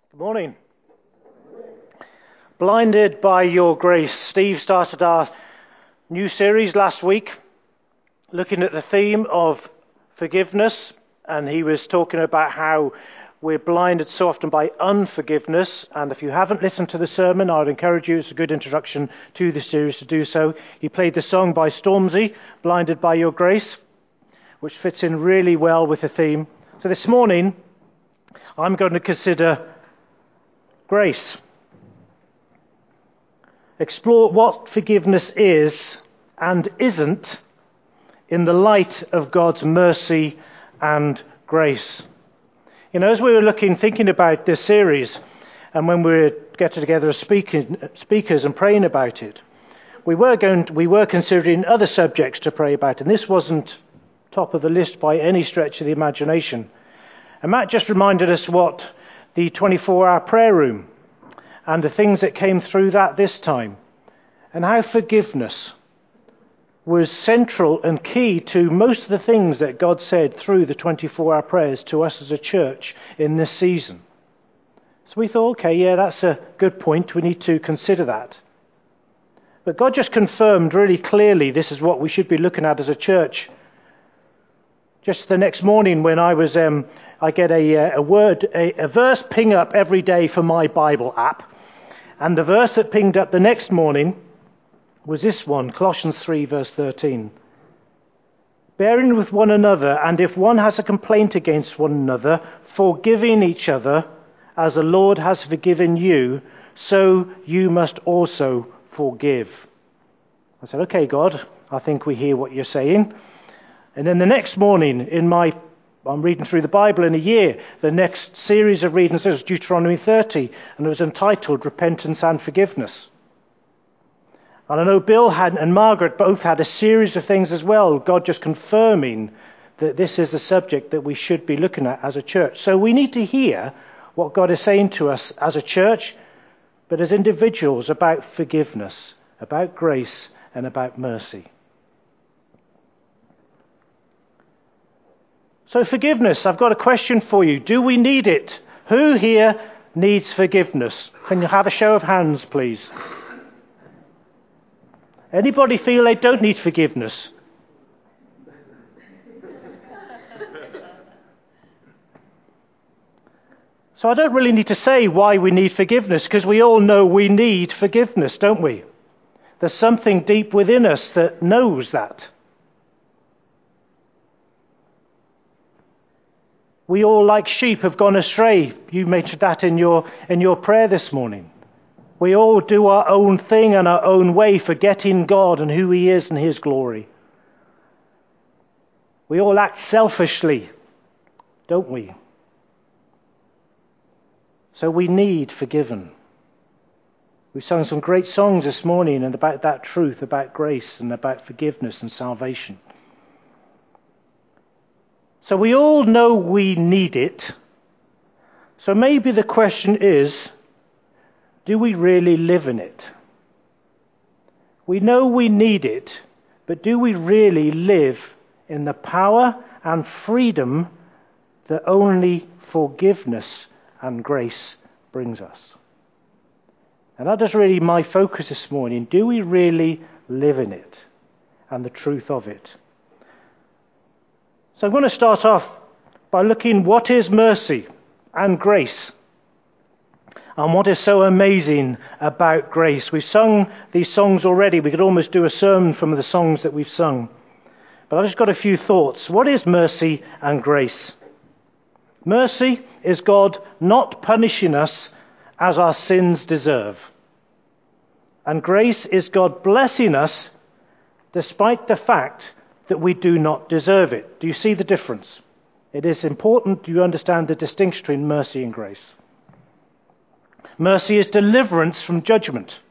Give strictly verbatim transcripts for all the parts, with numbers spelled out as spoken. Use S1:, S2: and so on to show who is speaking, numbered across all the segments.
S1: Good morning. Blinded by Your Grace. Steve started our new series last week looking at the theme of forgiveness, and he was talking about how we're blinded so often by unforgiveness. And if you haven't listened to the sermon, I would encourage you, it's a good introduction to the series to do so. He played the song by Stormzy, Blinded by Your Grace, which fits in really well with the theme. So this morning I'm going to consider grace. Explore what forgiveness is and isn't in the light of God's mercy and grace. You know, as we were looking, thinking about this series, and when we were getting together as speaking, speakers and praying about it, we were going, to, we were considering other subjects to pray about, and this wasn't top of the list by any stretch of the imagination. And Matt just reminded us what the twenty-four hour prayer room and the things that came through that this time, and how forgiveness was central and key to most of the things that God said through the twenty-four hour prayers to us as a church in this season. So we thought, okay, yeah, that's a good point. We need to consider that. But God just confirmed really clearly this is what we should be looking at as a church. Just the next morning when I was, um, I get a, a word, a, a verse ping up every day for my Bible app. And the verse that pinged up the next morning was this one, Colossians three, verse thirteen. Bearing with one another, and if one has a complaint against one another, forgiving each other, as the Lord has forgiven you, so you must also forgive. I said, okay, God, I think we hear what you're saying. And then the next morning, in my, I'm reading through the Bible in a year, the next series of readings was Deuteronomy thirty, and it was entitled Repentance and Forgiveness. And I know Bill had, and Margaret both had a series of things as well, God just confirming that this is the subject that we should be looking at as a church. So we need to hear what God is saying to us as a church, but as individuals, about forgiveness, about grace, and about mercy. So forgiveness, I've got a question for you. Do we need it? Who here needs forgiveness? Can you have a show of hands, please? Anybody feel they don't need forgiveness? So I don't really need to say why we need forgiveness, because we all know we need forgiveness, don't we? There's something deep within us that knows that. We all, like sheep, have gone astray. You mentioned that in your in your prayer this morning. We all do our own thing and our own way, forgetting God and who He is and His glory. We all act selfishly, don't we? So we need forgiven. We sung some great songs this morning and about that truth, about grace and about forgiveness and salvation. So we all know we need it. So maybe the question is, do we really live in it? We know we need it, but do we really live in the power and freedom that only forgiveness and grace brings us? And that is really my focus this morning. Do we really live in it and the truth of it? So I'm going to start off by looking what is mercy and grace, and what is so amazing about grace. We've sung these songs already. We could almost do a sermon from the songs that we've sung. But I've just got a few thoughts. What is mercy and grace? Mercy is God not punishing us as our sins deserve. And grace is God blessing us despite the fact that we do not deserve it. Do you see the difference? It is important you understand the distinction between mercy and grace. Mercy is deliverance from judgment.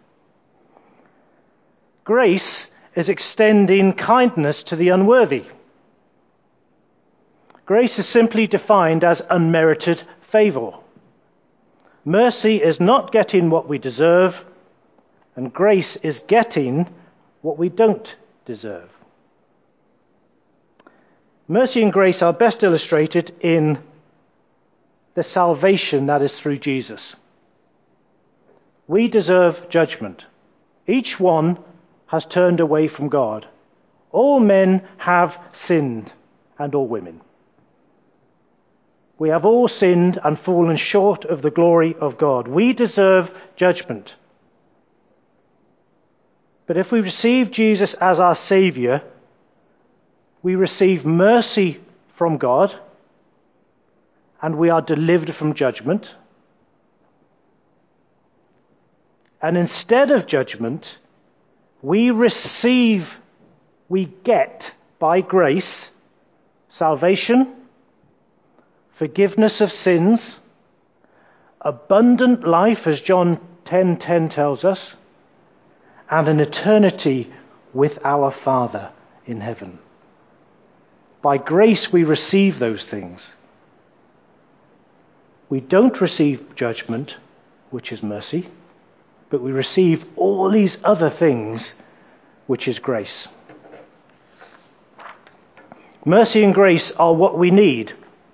S1: Grace is extending kindness to the unworthy. Grace is simply defined as unmerited favor. Mercy is not getting what we deserve, and grace is getting what we don't deserve. Mercy and grace are best illustrated in the salvation that is through Jesus. We deserve judgment. Each one has turned away from God. All men have sinned, and all women. We have all sinned and fallen short of the glory of God. We deserve judgment. But if we receive Jesus as our Saviour, we receive mercy from God, and we are delivered from judgment. And instead of judgment, we receive, we get by grace, salvation, forgiveness of sins, abundant life, as John ten ten tells us, and an eternity with our Father in heaven. By grace we receive those things. We don't receive judgment, which is mercy, but we receive all these other things, which is grace. Mercy and grace are what we need.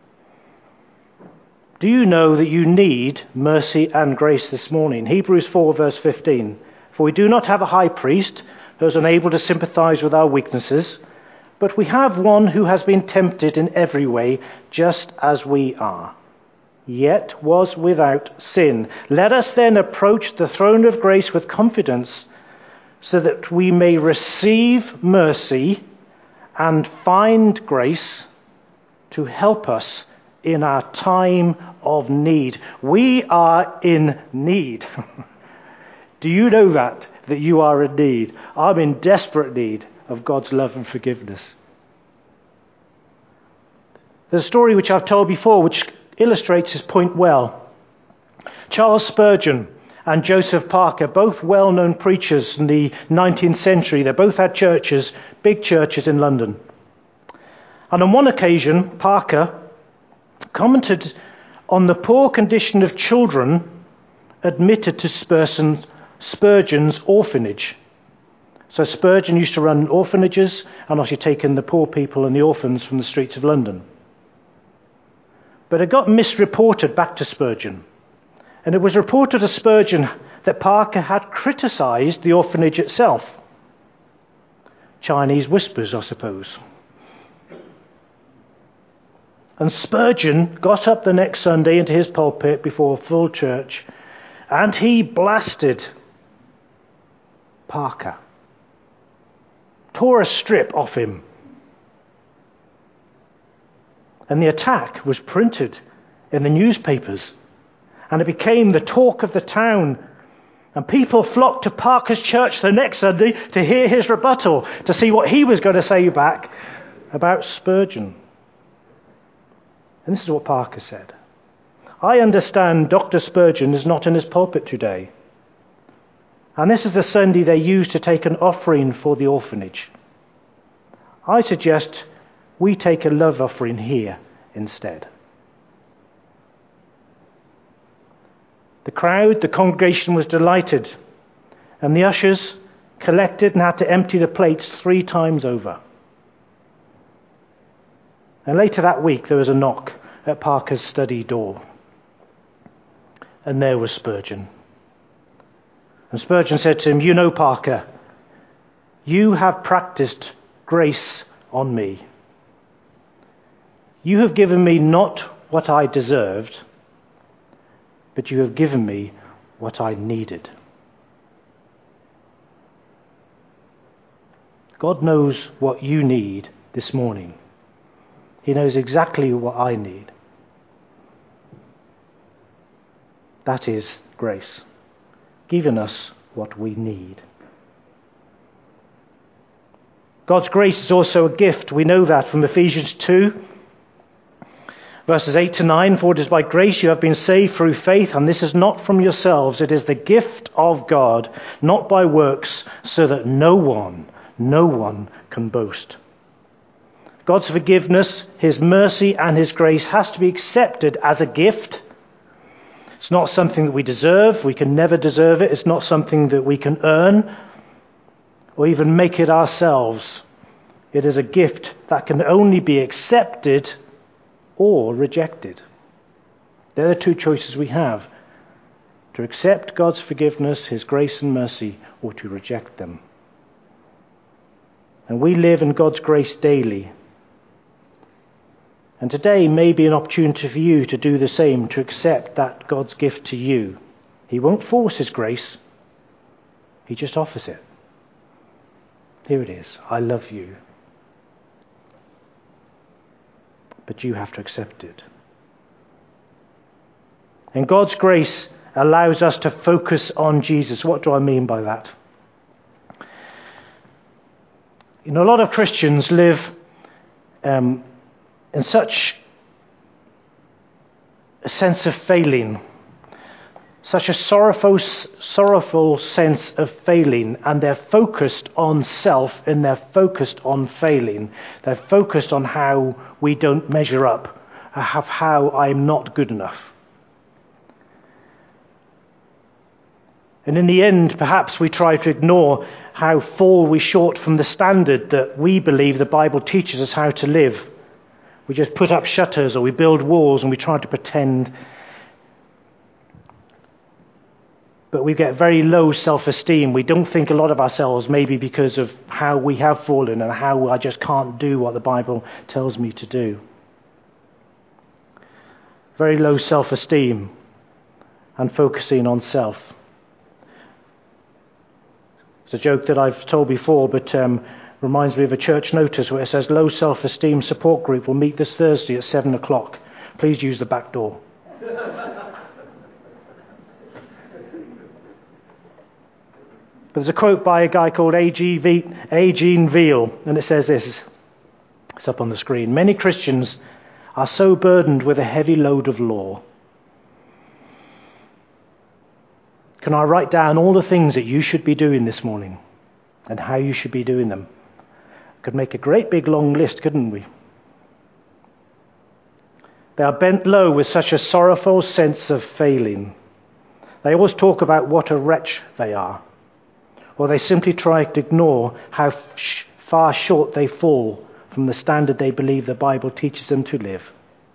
S1: Do you know that you need mercy and grace this morning? Hebrews four verse fifteen. For we do not have a high priest who is unable to sympathize with our weaknesses, but we have one who has been tempted in every way, just as we are, yet was without sin. Let us then approach the throne of grace with confidence, so that we may receive mercy and find grace to help us in our time of need. We are in need. Do you know that? That you are in need? I'm in desperate need of God's love and forgiveness. There's a story which I've told before which illustrates this point well. Charles Spurgeon and Joseph Parker, both well-known preachers in the nineteenth century. They both had churches, big churches in London. And on one occasion, Parker commented on the poor condition of children admitted to Spurgeon, Spurgeon's orphanage. So Spurgeon used to run orphanages and actually take in the poor people and the orphans from the streets of London. But it got misreported back to Spurgeon. And it was reported to Spurgeon that Parker had criticized the orphanage itself. Chinese whispers, I suppose. And Spurgeon got up the next Sunday into his pulpit before a full church, and he blasted Parker. Tore a strip off him. And the attack was printed in the newspapers. And it became the talk of the town. And people flocked to Parker's church the next Sunday to hear his rebuttal, to see what he was going to say back about Spurgeon. And this is what Parker said. I understand Doctor Spurgeon is not in his pulpit today. And this is the Sunday they use to take an offering for the orphanage. I suggest we take a love offering here instead. The crowd, the congregation was delighted, and the ushers collected and had to empty the plates three times over. And later that week there was a knock at Parker's study door. And there was Spurgeon. And Spurgeon said to him, you know, Parker, you have practiced grace on me. You have given me not what I deserved, but you have given me what I needed. God knows what you need this morning. He knows exactly what I need. That is grace, giving us what we need. God's grace is also a gift. We know that from Ephesians two, verses eight to nine. For it is by grace you have been saved through faith, and this is not from yourselves. It is the gift of God, not by works, so that no one, no one can boast. God's forgiveness, his mercy, and his grace has to be accepted as a gift. It's not something that we deserve. We can never deserve it. It's not something that we can earn or even make it ourselves. It is a gift that can only be accepted or rejected. They're the two choices we have: to accept God's forgiveness, his grace and mercy, or to reject them. And we live in God's grace daily. And today may be an opportunity for you to do the same, to accept that God's gift to you. He won't force his grace. He just offers it. Here it is. I love you. But you have to accept it. And God's grace allows us to focus on Jesus. What do I mean by that? You know, a lot of Christians live um, in such a sense of failing, such a sorrowful, sorrowful sense of failing, and they're focused on self and they're focused on failing. They're focused on how we don't measure up, of how I'm not good enough. And in the end, perhaps we try to ignore how fall we short from the standard that we believe the Bible teaches us how to live. We just put up shutters or we build walls and we try to pretend. But we get very low self-esteem. We don't think a lot of ourselves, maybe because of how we have fallen and how I just can't do what the Bible tells me to do. Very low self-esteem and focusing on self. It's a joke that I've told before, but um, reminds me of a church notice where it says, low self-esteem support group will meet this Thursday at seven o'clock. Please use the back door. But there's a quote by a guy called A G Veal, and it says this. It's up on the screen. Many Christians are so burdened with a heavy load of law. Can I write down all the things that you should be doing this morning and how you should be doing them? Could make a great big long list, couldn't we? They are bent low with such a sorrowful sense of failing. They always talk about what a wretch they are. Or they simply try to ignore how f- far short they fall from the standard they believe the Bible teaches them to live.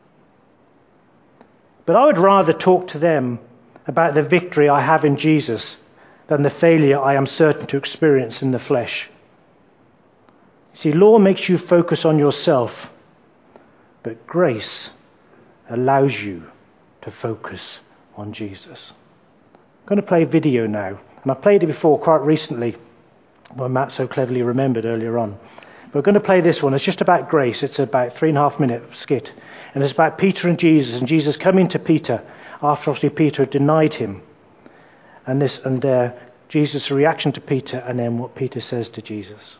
S1: But I would rather talk to them about the victory I have in Jesus than the failure I am certain to experience in the flesh. See, law makes you focus on yourself, but grace allows you to focus on Jesus. I'm going to play a video now, and I played it before quite recently, when Matt so cleverly remembered earlier on. But we're going to play this one. It's just about grace. It's about three and a half minute skit, and it's about Peter and Jesus, and Jesus coming to Peter after obviously Peter had denied him. And this and uh, Jesus' reaction to Peter, and then what Peter says to Jesus.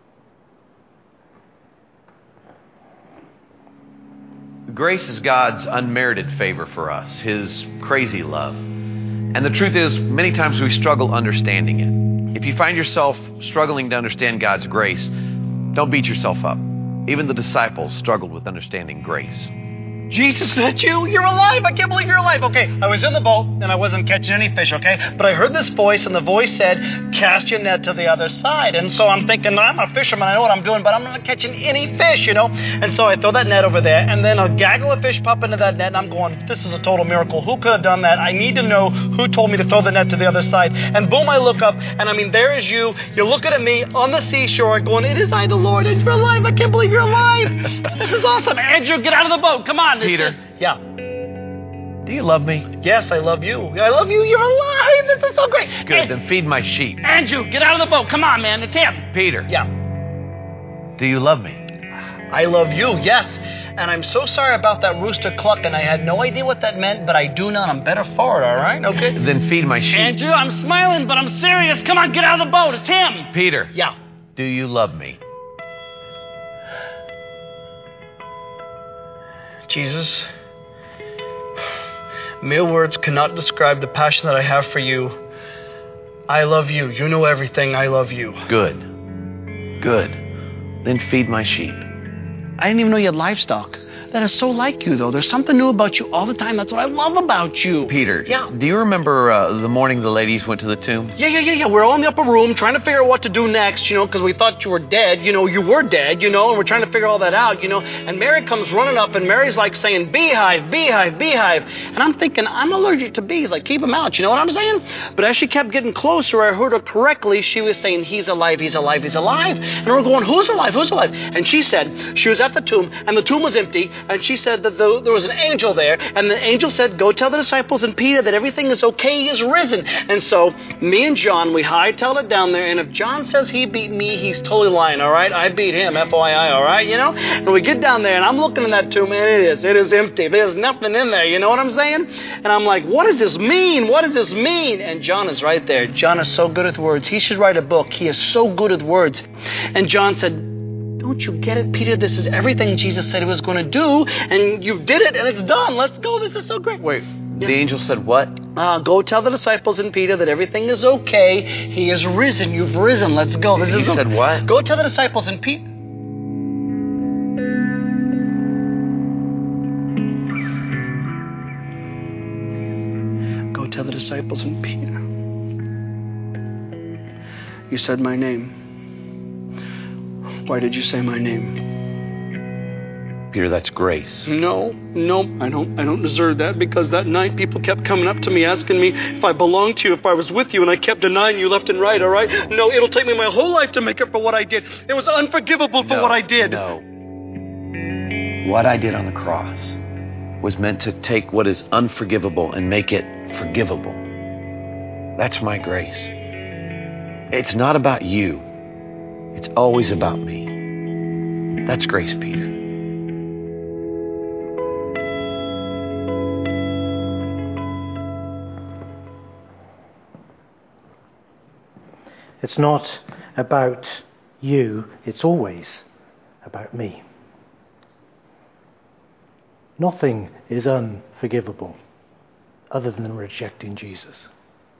S2: Grace is God's unmerited favor for us, his crazy love. And the truth is, many times we struggle understanding it. If you find yourself struggling to understand God's grace, don't beat yourself up. Even the disciples struggled with understanding grace.
S3: Jesus, is that you? You're alive. I can't believe you're alive. Okay, I was in the boat and I wasn't catching any fish, okay? But I heard this voice and the voice said, cast your net to the other side. And so I'm thinking, I'm a fisherman. I know what I'm doing, but I'm not catching any fish, you know? And so I throw that net over there and then a gaggle of fish pop into that net and I'm going, this is a total miracle. Who could have done that? I need to know who told me to throw the net to the other side. And boom, I look up and I mean, there is you. You're looking at me on the seashore going, it is I, the Lord, and you're alive. I can't believe you're alive. This is awesome. Andrew, get out of the boat. Come on.
S2: Peter.
S3: Yeah.
S2: Do you love me?
S3: Yes, I love you. I love you. You're alive. This is so great.
S2: Good,
S3: And,
S2: then feed my sheep.
S3: Andrew, get out of the boat. Come on, man. It's him.
S2: Peter.
S3: Yeah.
S2: Do you love me?
S3: I love you, yes. And I'm so sorry about that rooster clucking. I had no idea what that meant, but I do now. I'm better for it, all right? Okay?
S2: Then feed my sheep.
S3: Andrew, I'm smiling, but I'm serious. Come on, get out of the boat. It's him.
S2: Peter.
S3: Yeah.
S2: Do you love me?
S3: Jesus, mere words cannot describe the passion that I have for you. I love you. You know everything. I love you.
S2: Good. Good. Then feed my sheep.
S3: I didn't even know you had livestock. that is so like you, though. There's something new about you all the time. That's what I love about you.
S2: Peter,
S3: Yeah.
S2: do you remember uh, the morning the ladies went to the tomb?
S3: Yeah, yeah, yeah, yeah. We're all in the upper room trying to figure out what to do next, you know, because we thought you were dead. You know, you were dead, you know, and we're trying to figure all that out, you know. And Mary comes running up, and Mary's like saying, beehive, beehive, beehive. And I'm thinking, I'm allergic to bees. Like, keep them out, you know what I'm saying? But as she kept getting closer, I heard her correctly. She was saying, he's alive, he's alive, he's alive. And we're going, who's alive, who's alive? And she said, she was at the tomb, and the tomb was empty, and she said that the, there was an angel there, and the angel said, go tell the disciples and Peter that everything is okay, he is risen. And so, me and John, we hightailed it down there, and if John says he beat me, he's totally lying, all right? I beat him, F O I I, all right, you know? And we get down there, and I'm looking in that tomb, and it is, it is empty. There's nothing in there, you know what I'm saying? And I'm like, what does this mean? What does this mean? And John is right there. John is so good with words. He should write a book. He is so good with words. And John said, don't you get it, Peter? This is everything Jesus said he was going to do, and you did it, and it's done. Let's go. This is so great.
S2: Wait,
S3: Yeah.
S2: the angel said what?
S3: Uh, go tell the disciples and Peter that everything is okay. He is risen. You've risen. Let's go. This
S2: He
S3: is
S2: said what?
S3: Go tell the disciples and Peter. Go tell the disciples and Peter. You said my name. Why did you say my name?
S2: Peter, that's grace.
S3: No, no, I don't I don't deserve that, because that night people kept coming up to me asking me if I belonged to you, if I was with you, and I kept denying you left and right, all right? No, it'll take me my whole life to make up for what I did. It was unforgivable for
S2: No,
S3: what I did.
S2: No. What I did on the cross was meant to take what is unforgivable and make it forgivable. That's my grace. It's not about you. It's always about me. That's grace, Peter.
S1: It's not about you, it's always about me. Nothing is unforgivable other than rejecting Jesus.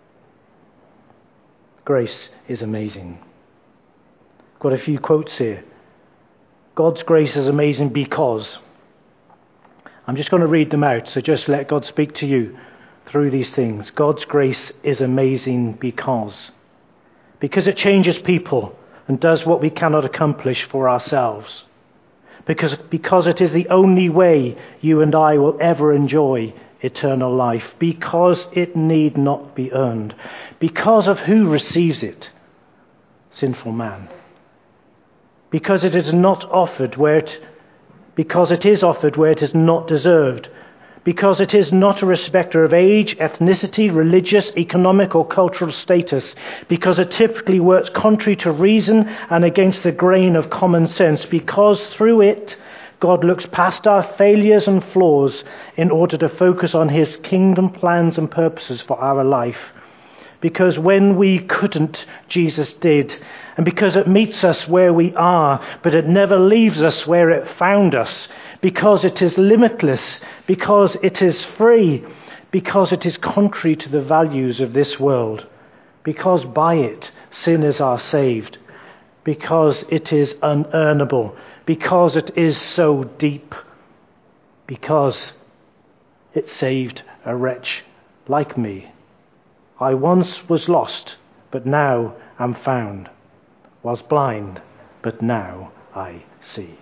S1: Grace is amazing. Got a few quotes here. God's grace is amazing because. I'm just going to read them out, so just let God speak to you through these things. God's grace is amazing because. Because it changes people and does what we cannot accomplish for ourselves. Because, because it is the only way you and I will ever enjoy eternal life. Because it need not be earned. Because of who receives it, sinful man. Because it is not offered where it, because it is offered where it is not deserved. Because it is not a respecter of age, ethnicity, religious, economic or cultural status. Because it typically works contrary to reason and against the grain of common sense. Because through it, God looks past our failures and flaws in order to focus on his kingdom plans and purposes for our life. Because when we couldn't, Jesus did. And because it meets us where we are, but it never leaves us where it found us. Because it is limitless. Because it is free. Because it is contrary to the values of this world. Because by it, sinners are saved. Because it is unearnable. Because it is so deep. Because it saved a wretch like me. I once was lost, but now am found. Was blind, but now I see.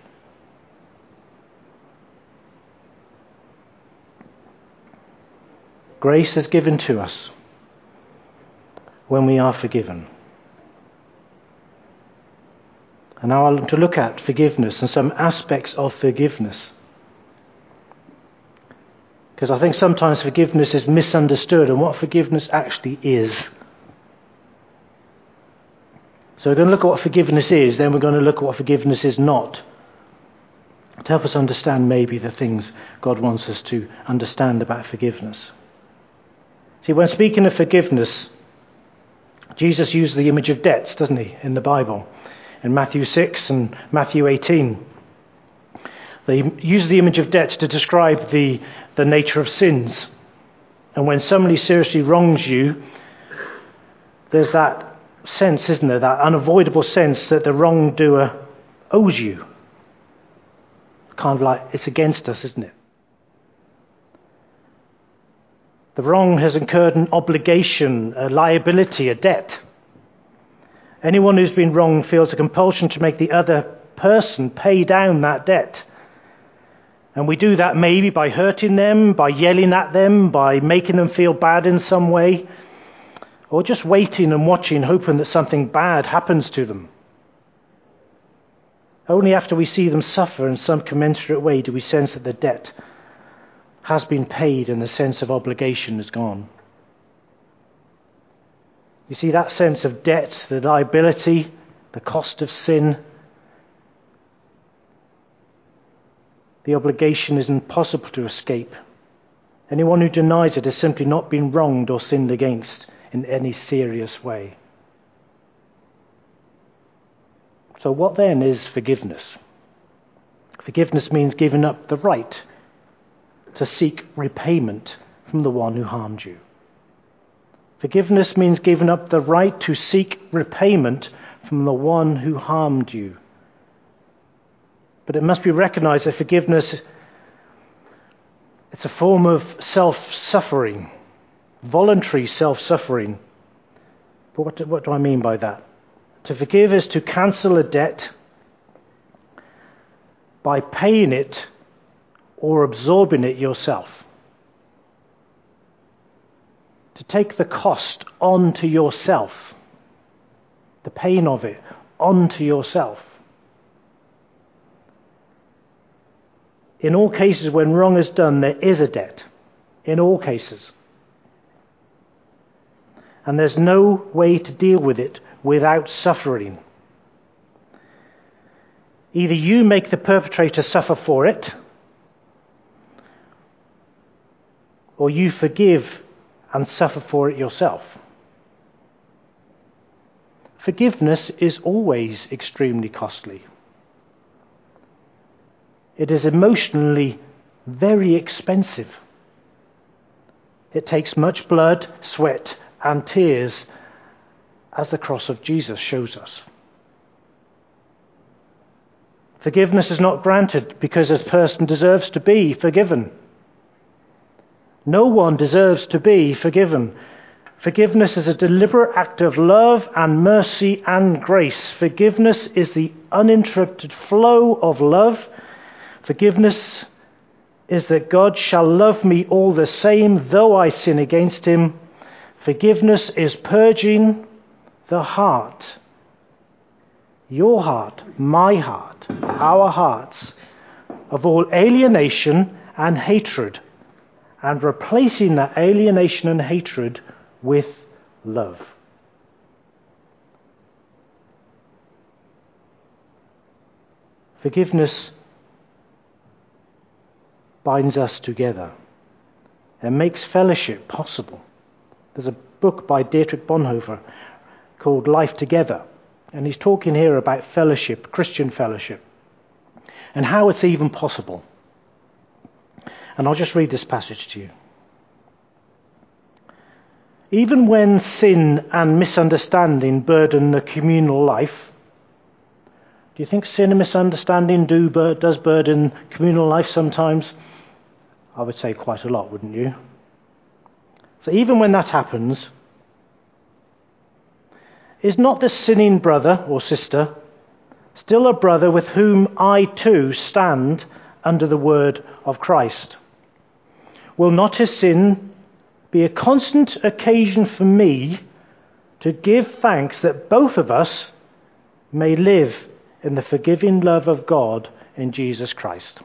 S1: Grace is given to us when we are forgiven. And now I want to look at forgiveness and some aspects of forgiveness. Because I think sometimes forgiveness is misunderstood and what forgiveness actually is. So we're going to look at what forgiveness is, then we're going to look at what forgiveness is not. To help us understand maybe the things God wants us to understand about forgiveness. See, when speaking of forgiveness, Jesus used the image of debts, doesn't he, in the Bible? In Matthew six and Matthew eighteen. They use the image of debts to describe the, the nature of sins. And when somebody seriously wrongs you, there's that sense, isn't there, that unavoidable sense that the wrongdoer owes you. kind of like it's against us, isn't it? The wrong has incurred an obligation, a liability, a debt. Anyone who's been wronged feels a compulsion to make the other person pay down that debt. And we do that maybe by hurting them, by yelling at them, by making them feel bad in some way, or just waiting and watching, hoping that something bad happens to them. Only after we see them suffer in some commensurate way do we sense that the debt has been paid and the sense of obligation is gone. You see, that sense of debt, the liability, the cost of sin, the obligation is impossible to escape. Anyone who denies it has simply not been wronged or sinned against in any serious way. So what then is forgiveness? Forgiveness means giving up the right to seek repayment from the one who harmed you. Forgiveness means giving up the right to seek repayment from the one who harmed you. But it must be recognized that forgiveness, it's a form of self-suffering, voluntary self-suffering. But what do, what do I mean by that? To forgive is to cancel a debt by paying it or absorbing it yourself. To take the cost onto yourself, the pain of it onto yourself. In all cases when wrong is done, there is a debt. In all cases. And there's no way to deal with it without suffering. Either you make the perpetrator suffer for it, or you forgive and suffer for it yourself. Forgiveness is always extremely costly. It is emotionally very expensive. It takes much blood, sweat, and tears, as the cross of Jesus shows us. Forgiveness is not granted because a person deserves to be forgiven. No one deserves to be forgiven. Forgiveness is a deliberate act of love and mercy and grace. Forgiveness is the uninterrupted flow of love. Forgiveness is that God shall love me all the same, though I sin against him. Forgiveness is purging the heart, your heart, my heart, our hearts, of all alienation and hatred, and replacing that alienation and hatred with love. Forgiveness binds us together and makes fellowship possible. There's a book by Dietrich Bonhoeffer called Life Together, and he's talking here about fellowship, Christian fellowship, and how it's even possible. And I'll just read this passage to you. Even when sin and misunderstanding burden the communal life, do you think sin and misunderstanding do does burden communal life sometimes? I would say quite a lot, wouldn't you? So even when that happens, is not the sinning brother or sister still a brother with whom I too stand under the word of Christ? Will not his sin be a constant occasion for me to give thanks that both of us may live in the forgiving love of God in Jesus Christ?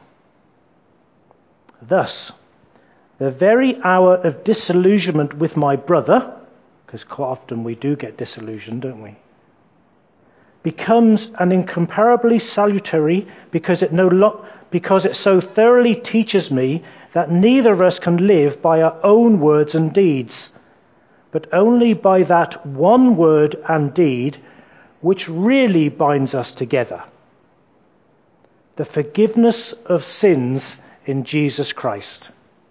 S1: Thus, the very hour of disillusionment with my brother, because quite often we do get disillusioned, don't we, becomes an incomparably salutary because it no lo- because it so thoroughly teaches me that neither of us can live by our own words and deeds, but only by that one word and deed which really binds us together: the forgiveness of sins in Jesus Christ.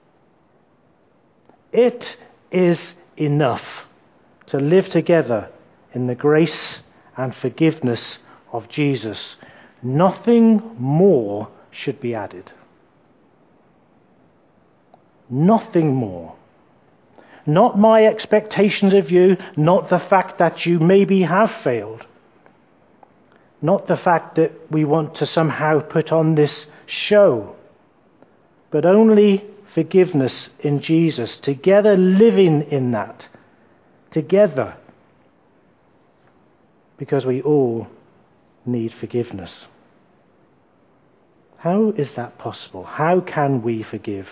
S1: It is enough to live together in the grace and forgiveness of Jesus. Nothing more should be added. Nothing more. Not my expectations of you, not the fact that you maybe have failed. Not the fact that we want to somehow put on this show, but only forgiveness in Jesus, together living in that, together, because we all need forgiveness. How is that possible? How can we forgive?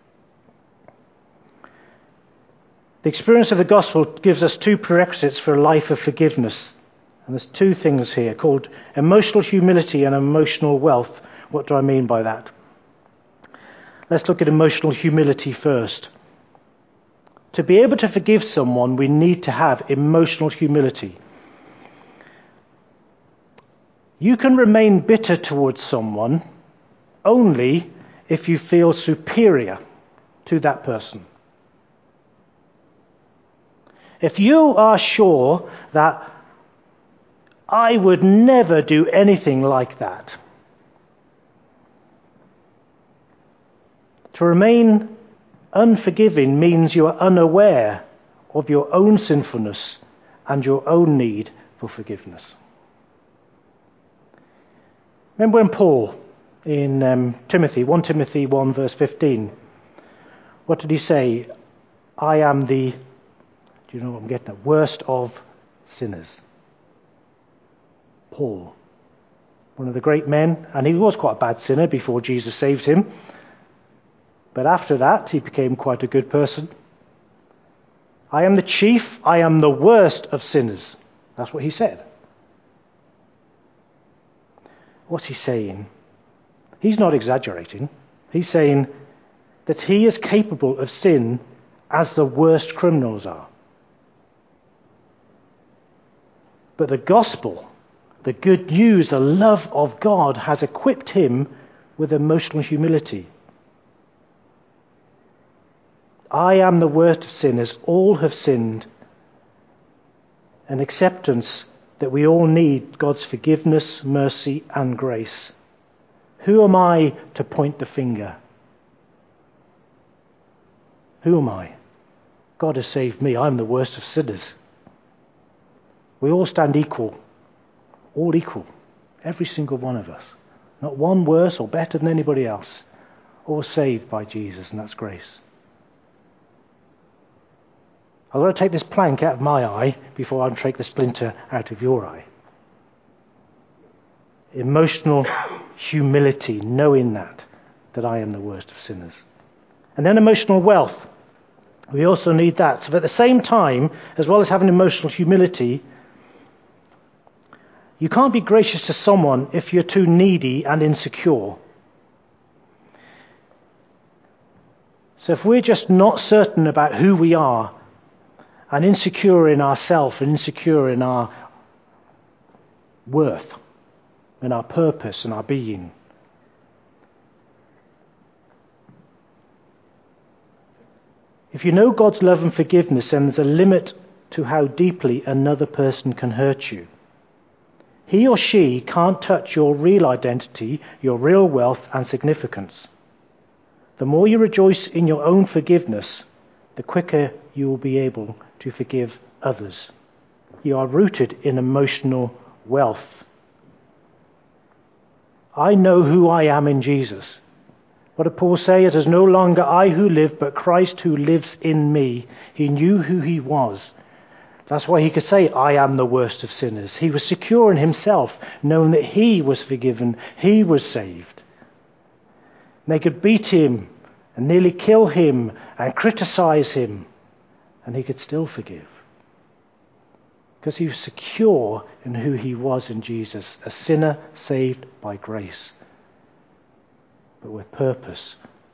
S1: The experience of the gospel gives us two prerequisites for a life of forgiveness. And there's two things here called emotional humility and emotional wealth. What do I mean by that? Let's look at emotional humility first. To be able to forgive someone, we need to have emotional humility. You can remain bitter towards someone only if you feel superior to that person. If you are sure that I would never do anything like that, to remain unforgiving means you are unaware of your own sinfulness and your own need for forgiveness. Remember when Paul, in um, Timothy, First Timothy one verse fifteen, what did he say? I am the, do you know what I'm getting at? Worst of sinners. Paul, one of the great men, and he was quite a bad sinner before Jesus saved him. But after that, he became quite a good person. I am the chief, I am the worst of sinners. That's what he said. What's he saying? He's not exaggerating. He's saying that he is capable of sin as the worst criminals are. But the gospel, the good news, the love of God has equipped him with emotional humility. I am the worst of sinners. All have sinned. An acceptance that we all need God's forgiveness, mercy, and grace. Who am I to point the finger? Who am I? God has saved me. I'm the worst of sinners. We all stand equal. All equal. Every single one of us. Not one worse or better than anybody else. All saved by Jesus, and that's grace. I've got to take this plank out of my eye before I take the splinter out of your eye. Emotional humility, knowing that, that I am the worst of sinners. And then emotional wealth. We also need that. So at the same time, as well as having emotional humility, you can't be gracious to someone if you're too needy and insecure. So if we're just not certain about who we are, and insecure in ourselves and insecure in our worth, in our purpose and our being, if you know God's love and forgiveness, then there's a limit to how deeply another person can hurt you. He or she can't touch your real identity, your real wealth and significance. The more you rejoice in your own forgiveness, the quicker you will be able to forgive others. You are rooted in emotional wealth. I know who I am in Jesus. What did Paul say? It is no longer I who live, but Christ who lives in me. He knew who he was. That's why he could say, I am the worst of sinners. He was secure in himself, knowing that he was forgiven, he was saved. They could beat him and nearly kill him and criticize him, and he could still forgive. Because he was secure in who he was in Jesus, a sinner saved by grace, but with purpose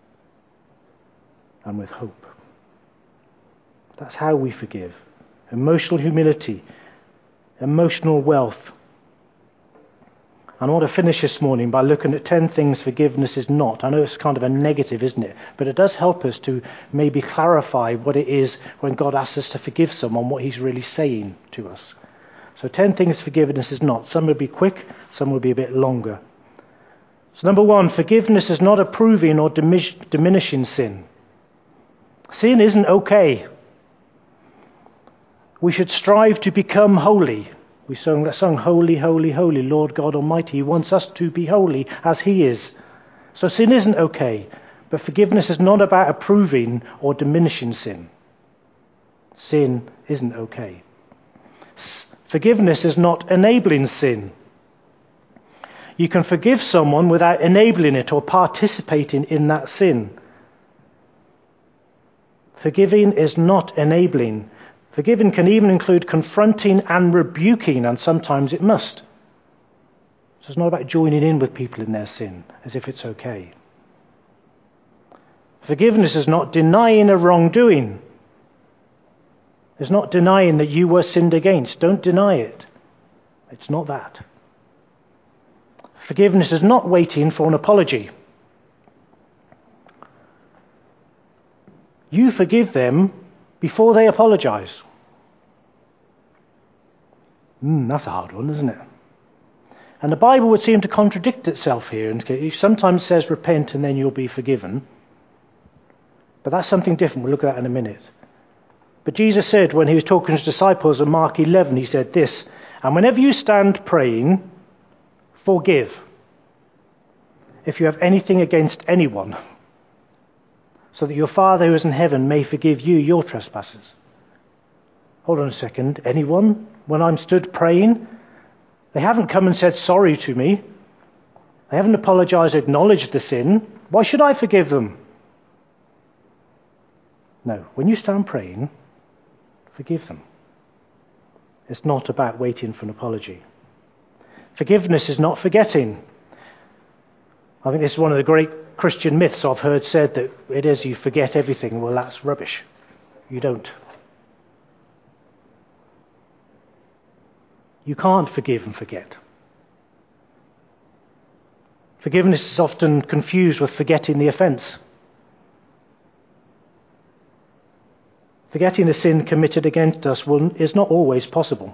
S1: and with hope. That's how we forgive. Emotional humility, emotional wealth. And I want to finish this morning by looking at ten things forgiveness is not. I know it's kind of a negative, isn't it? But it does help us to maybe clarify what it is when God asks us to forgive someone, what he's really saying to us. So ten things forgiveness is not. Some will be quick, some will be a bit longer. So number one, forgiveness is not approving or diminishing sin. Sin isn't okay. We should strive to become holy. We sung that song, Holy, Holy, Holy, Lord God Almighty. He wants us to be holy as he is. So sin isn't okay, but forgiveness is not about approving or diminishing sin. Sin isn't okay. S- forgiveness is not enabling sin. You can forgive someone without enabling it or participating in that sin. Forgiving is not enabling. Forgiving can even include confronting and rebuking, and sometimes it must. So it's not about joining in with people in their sin as if it's okay. Forgiveness is not denying a wrongdoing. It's not denying that you were sinned against. Don't deny it. It's not that. Forgiveness is not waiting for an apology. You forgive them before they apologize. Mm, that's a hard one, isn't it? And the Bible would seem to contradict itself here. And it sometimes says repent and then you'll be forgiven. But that's something different. We'll look at that in a minute. But Jesus said when he was talking to his disciples in Mark eleven, he said this, and whenever you stand praying, forgive if you have anything against anyone, so that your Father who is in heaven may forgive you your trespasses. Hold on a second. Anyone? When I'm stood praying, they haven't come and said sorry to me. They haven't apologized, acknowledged the sin. Why should I forgive them? No. When you stand praying, forgive them. It's not about waiting for an apology. Forgiveness is not forgetting. I think this is one of the great Christian myths I've heard said that it is you forget everything. Well, that's rubbish. You don't. You can't forgive and forget. Forgiveness is often confused with forgetting the offence. Forgetting the sin committed against us will, is not always possible.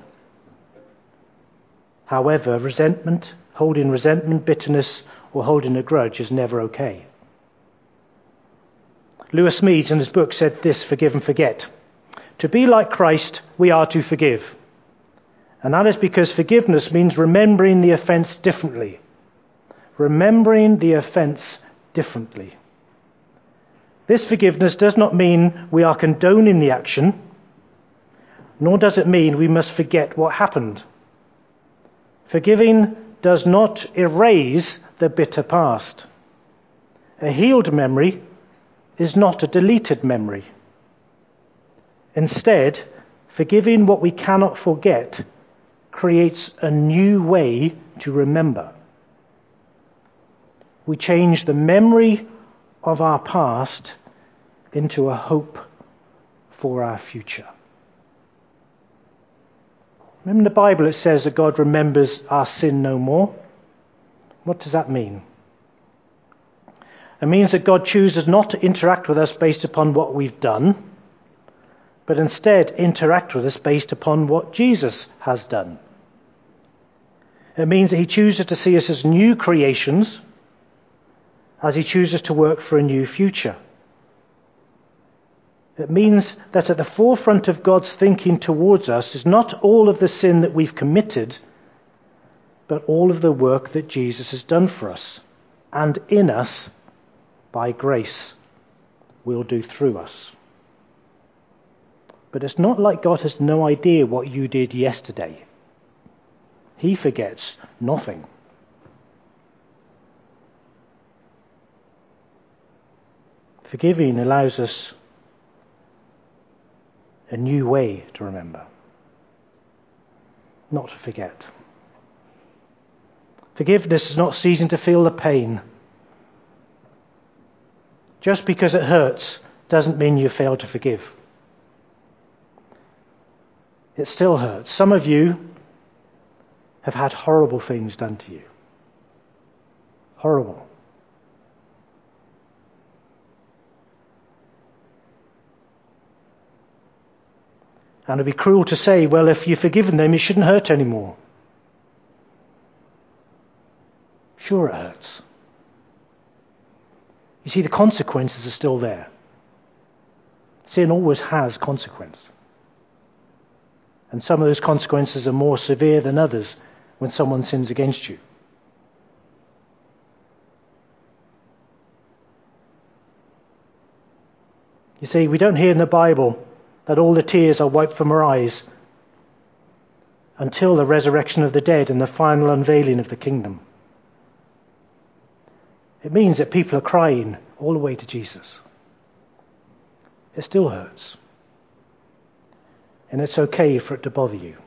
S1: However, resentment, holding resentment, bitterness, or holding a grudge is never okay. Lewis Smedes in his book said this, Forgive and Forget. To be like Christ, we are to forgive. And that is because forgiveness means remembering the offence differently. Remembering the offence differently. This forgiveness does not mean we are condoning the action, nor does it mean we must forget what happened. Forgiving does not erase the bitter past. A healed memory is not a deleted memory. Instead, forgiving what we cannot forget creates a new way to remember. We change the memory of our past into a hope for our future. Remember in the Bible it says that God remembers our sin no more. What does that mean? It means that God chooses not to interact with us based upon what we've done, but instead interact with us based upon what Jesus has done. It means that he chooses to see us as new creations, as he chooses to work for a new future. It means that at the forefront of God's thinking towards us is not all of the sin that we've committed, but all of the work that Jesus has done for us, and in us, by grace, will do through us. But it's not like God has no idea what you did yesterday. He forgets nothing. Forgiving allows us a new way to remember, not to forget. Forgiveness is not ceasing to feel the pain. Just because it hurts doesn't mean you fail to forgive. It still hurts. Some of you have had horrible things done to you. Horrible. And it'd be cruel to say, well, if you've forgiven them, it shouldn't hurt anymore. Sure it hurts. You see, the consequences are still there. Sin always has consequence. And some of those consequences are more severe than others when someone sins against you. You see, we don't hear in the Bible that all the tears are wiped from our eyes until the resurrection of the dead and the final unveiling of the kingdom. It means that people are crying all the way to Jesus. It still hurts. And it's okay for it to bother you.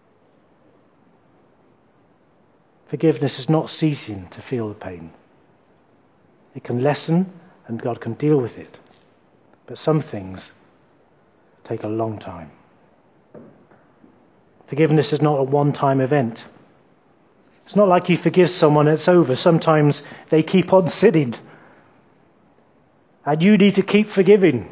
S1: Forgiveness is not ceasing to feel the pain. It can lessen and God can deal with it. But some things take a long time. Forgiveness is not a one-time event. It's not like you forgive someone and it's over. Sometimes they keep on sinning. And you need to keep forgiving.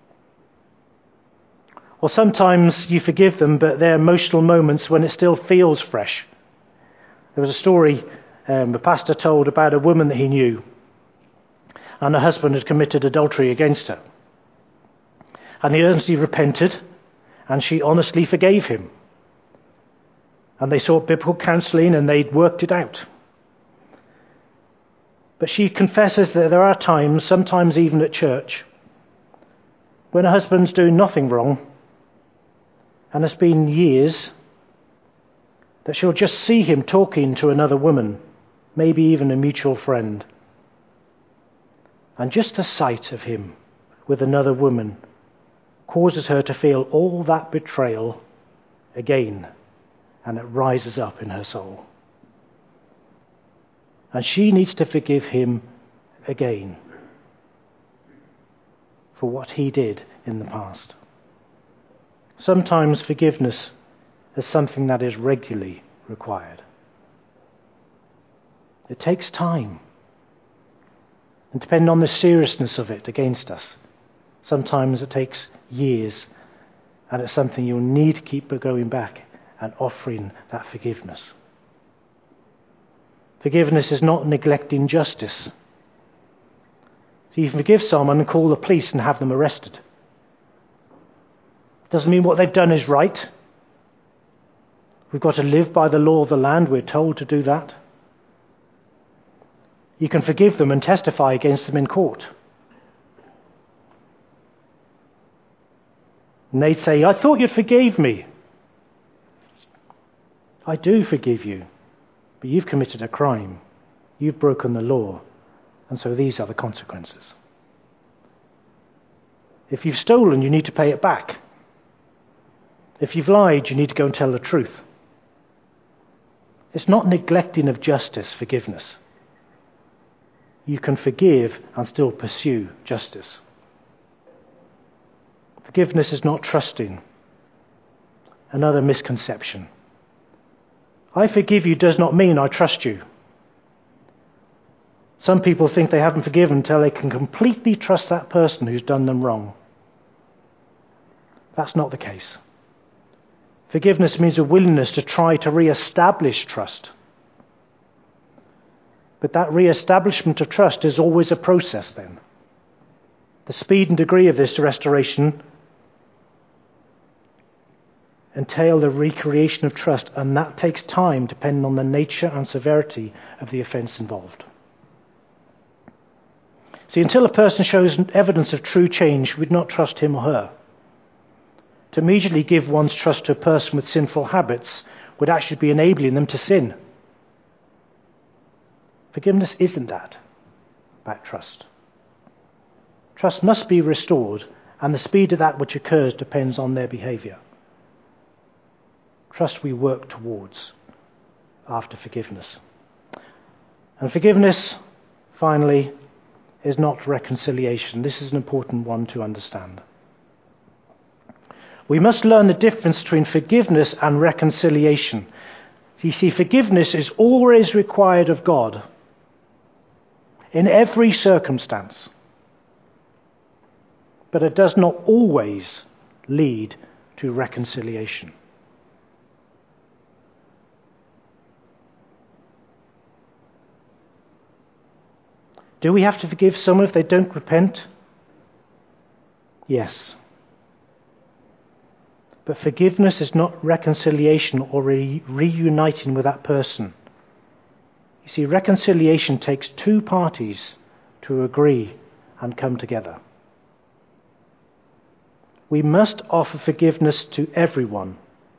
S1: Or sometimes you forgive them, but they're emotional moments when it still feels fresh. There was a story um, a pastor told about a woman that he knew. And her husband had committed adultery against her. And he earnestly repented, and she honestly forgave him. And they sought biblical counseling, and they'd worked it out. But she confesses that there are times, sometimes even at church, when her husband's doing nothing wrong, and it's been years, that she'll just see him talking to another woman, maybe even a mutual friend. And just the sight of him with another woman causes her to feel all that betrayal again, and it rises up in her soul. And she needs to forgive him again for what he did in the past. Sometimes forgiveness is something that is regularly required. It takes time. And depending on the seriousness of it against us, sometimes it takes years, and it's something you'll need to keep going back and offering that forgiveness. Forgiveness is not neglecting justice. So you can forgive someone and call the police and have them arrested. Doesn't mean what they've done is right. We've got to live by the law of the land. We're told to do that. You can forgive them and testify against them in court. And they'd say, I thought you'd forgave me. I do forgive you, but you've committed a crime. You've broken the law, and so these are the consequences. If you've stolen, you need to pay it back. If you've lied, you need to go and tell the truth. It's not neglecting of justice, forgiveness. You can forgive and still pursue justice. Forgiveness is not trusting. Another misconception. I forgive you does not mean I trust you. Some people think they haven't forgiven until they can completely trust that person who's done them wrong. That's not the case. Forgiveness means a willingness to try to re-establish trust. But that re-establishment of trust is always a process then. The speed and degree of this restoration entail the recreation of trust, and that takes time depending on the nature and severity of the offence involved. See, until a person shows evidence of true change, we'd not trust him or her. To immediately give one's trust to a person with sinful habits would actually be enabling them to sin. Forgiveness isn't that about trust. Trust must be restored, and the speed of that which occurs depends on their behaviour. Trust we work towards after forgiveness. And forgiveness, finally, is not reconciliation. This is an important one to understand. We must learn the difference between forgiveness and reconciliation. You see, forgiveness is always required of God in every circumstance. But it does not always lead to reconciliation. Do we have to forgive someone if they don't repent? Yes. But forgiveness is not reconciliation or re- reuniting with that person. You see, reconciliation takes two parties to agree and come together. We must offer forgiveness to everyone.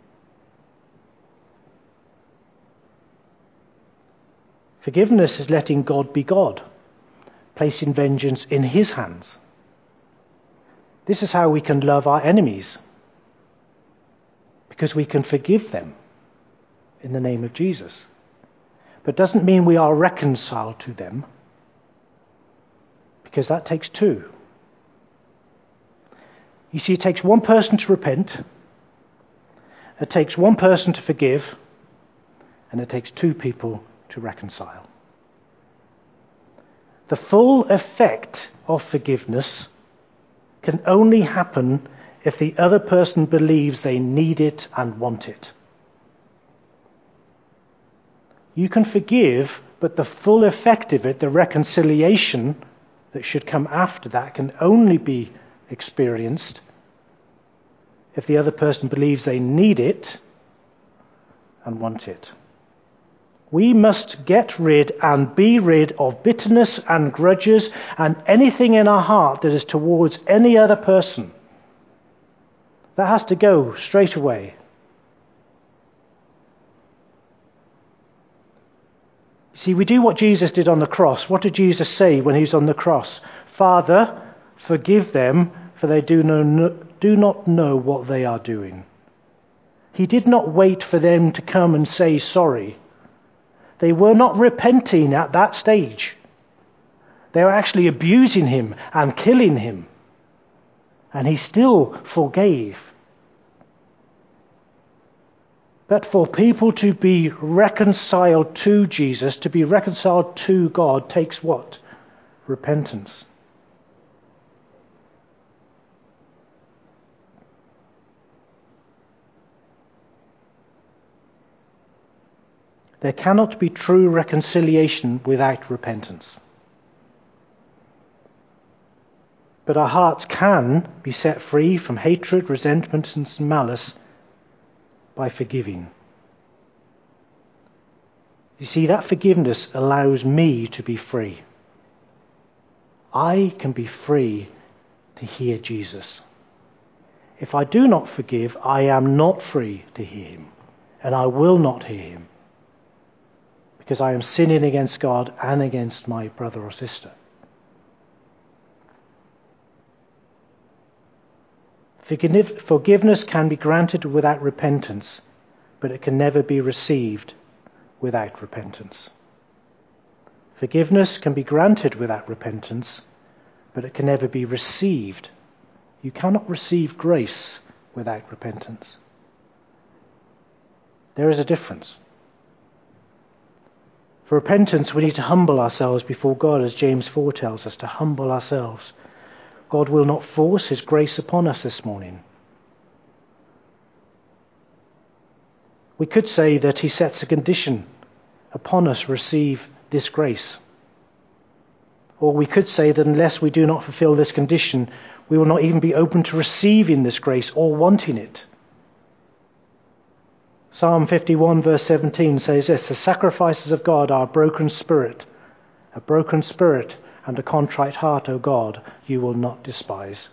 S1: Forgiveness is letting God be God, placing vengeance in his hands. This is how we can love our enemies, because we can forgive them in the name of Jesus. But it doesn't mean we are reconciled to them, because that takes two. You see, it takes one person to repent, it takes one person to forgive, and it takes two people to reconcile. The full effect of forgiveness can only happen if the other person believes they need it and want it. You can forgive, but the full effect of it, the reconciliation that should come after that, can only be experienced if the other person believes they need it and want it. We must get rid and be rid of bitterness and grudges and anything in our heart that is towards any other person. That has to go straight away. See, we do what Jesus did on the cross. What did Jesus say when he was on the cross? Father, forgive them, for they do, know, do not know what they are doing. He did not wait for them to come and say sorry. They were not repenting at that stage. They were actually abusing him and killing him. And he still forgave. But for people to be reconciled to Jesus, to be reconciled to God, takes what? Repentance. There cannot be true reconciliation without repentance. But our hearts can be set free from hatred, resentment, and malice by forgiving. You see, that forgiveness allows me to be free. I can be free to hear Jesus. If I do not forgive, I am not free to hear him, and I will not hear him, because I am sinning against God and against my brother or sister. Forgiveness can be granted without repentance, but it can never be received without repentance. Forgiveness can be granted without repentance, but it can never be received. You cannot receive grace without repentance. There is a difference. For repentance, we need to humble ourselves before God, as James four tells us, to humble ourselves. God will not force his grace upon us this morning. We could say that he sets a condition upon us receive this grace. Or we could say that unless we do not fulfill this condition, we will not even be open to receiving this grace or wanting it. Psalm fifty-one verse seventeen says this: the sacrifices of God are a broken spirit, a broken spirit and a contrite heart, O God, you will not despise.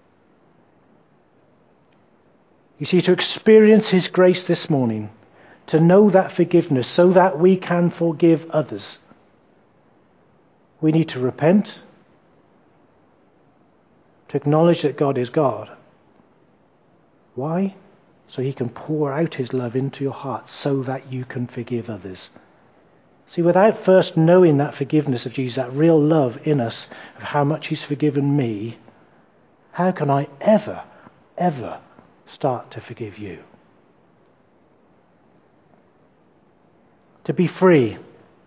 S1: You see, to experience his grace this morning, to know that forgiveness so that we can forgive others, we need to repent, to acknowledge that God is God. Why? So he can pour out his love into your heart so that you can forgive others. See, without first knowing that forgiveness of Jesus, that real love in us of how much he's forgiven me, how can I ever, ever start to forgive you? To be free,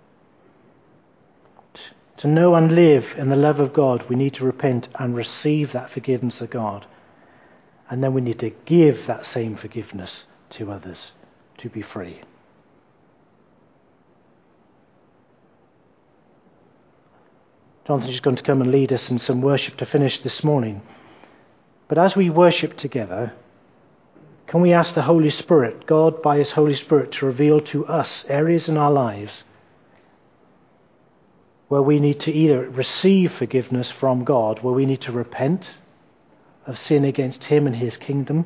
S1: to know and live in the love of God, we need to repent and receive that forgiveness of God. And then we need to give that same forgiveness to others to be free. Jonathan's just going to come and lead us in some worship to finish this morning. But as we worship together, can we ask the Holy Spirit, God by his Holy Spirit, to reveal to us areas in our lives where we need to either receive forgiveness from God, where we need to repent of sin against him and his kingdom.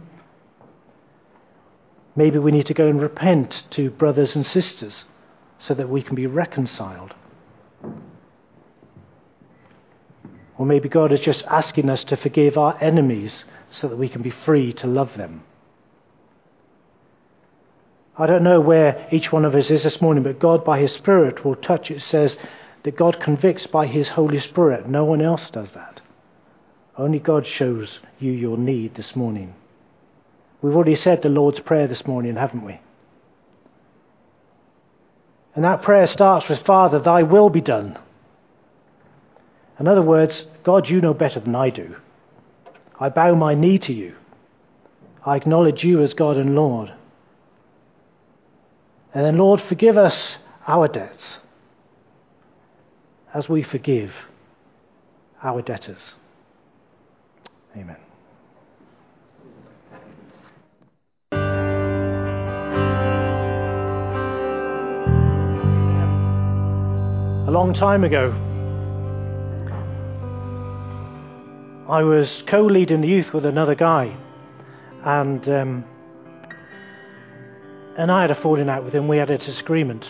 S1: Maybe we need to go and repent to brothers and sisters so that we can be reconciled. Or maybe God is just asking us to forgive our enemies so that we can be free to love them. I don't know where each one of us is this morning, but God by his Spirit will touch. It says that God convicts by his Holy Spirit. No one else does that. Only God shows you your need this morning. We've already said the Lord's Prayer this morning, haven't we? And that prayer starts with, Father, thy will be done. In other words, God, you know better than I do. I bow my knee to you. I acknowledge you as God and Lord. And then, Lord, forgive us our debts as we forgive our debtors. Amen. A long time ago, I was co-leading the youth with another guy, and um, and I had a falling out with him. We had a disagreement,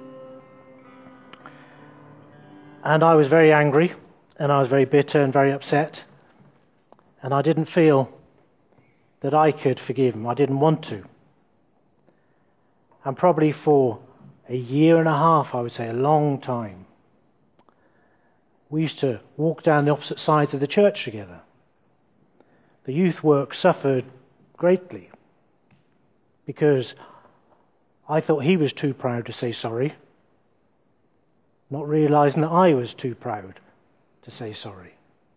S1: and I was very angry, and I was very bitter and very upset, and I didn't feel that I could forgive him. I didn't want to, and probably for a year and a half, I would say, a long time, we used to walk down the opposite sides of the church together. The youth work suffered greatly because I thought he was too proud to say sorry, not realizing that I was too proud to say sorry.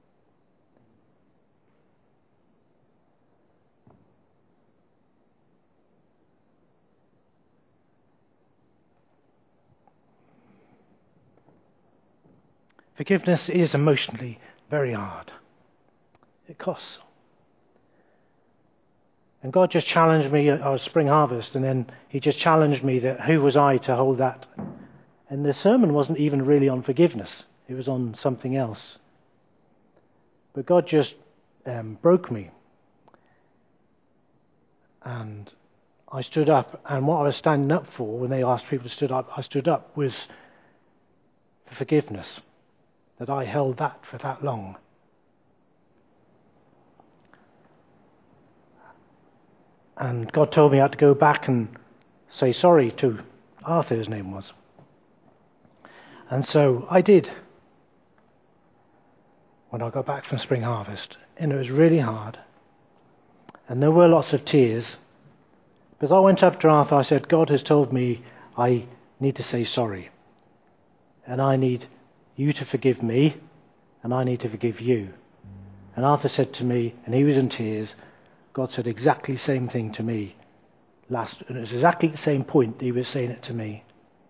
S1: Forgiveness is emotionally very hard. It costs. And God just challenged me at our spring harvest, and then he just challenged me that who was I to hold that. And the sermon wasn't even really on forgiveness. It was on something else. But God just um, broke me. And I stood up, and what I was standing up for, when they asked people to stood up, I stood up, was for forgiveness. That I held that for that long. And God told me I had to go back and say sorry to Arthur, his name was. And so I did. When I got back from spring harvest. And it was really hard. And there were lots of tears. But I went up to Arthur, I said, God has told me I need to say sorry. And I need you to forgive me, and I need to forgive you. And Arthur said to me, and he was in tears, God said exactly the same thing to me last, and it was exactly the same point that he was saying it to me.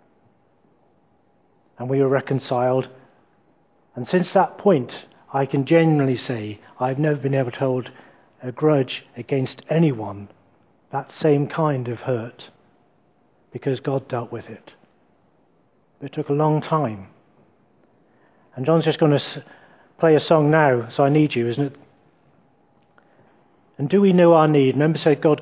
S1: And we were reconciled. And since that point, I can genuinely say I've never been able to hold a grudge against anyone, that same kind of hurt, because God dealt with it. But it took a long time. And John's just going to play a song now, So I Need You, isn't it? And do we know our need? Remember, say, God,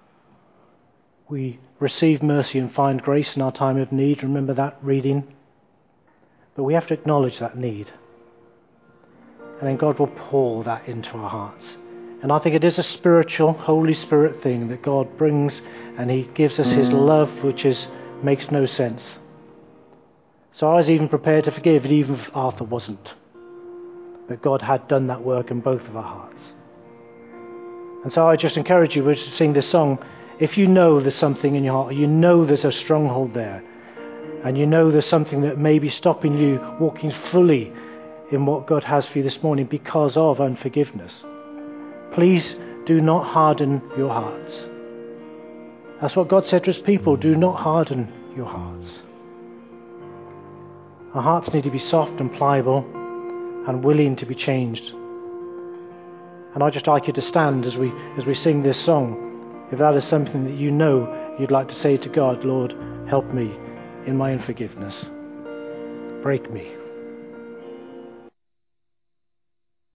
S1: we receive mercy and find grace in our time of need. Remember that reading? But we have to acknowledge that need. And then God will pour that into our hearts. And I think it is a spiritual, Holy Spirit thing that God brings, and he gives us his love, which is makes no sense. So I was even prepared to forgive, even if Arthur wasn't. But God had done that work in both of our hearts. And so I just encourage you to sing this song. If you know there's something in your heart, you know there's a stronghold there, and you know there's something that may be stopping you walking fully in what God has for you this morning because of unforgiveness, please do not harden your hearts. That's what God said to his people. Do not harden your hearts. Our hearts need to be soft and pliable, and willing to be changed. And I'd just like you to stand as we as we sing this song. If that is something that you know you'd like to say to God, Lord, help me in my unforgiveness. Break me.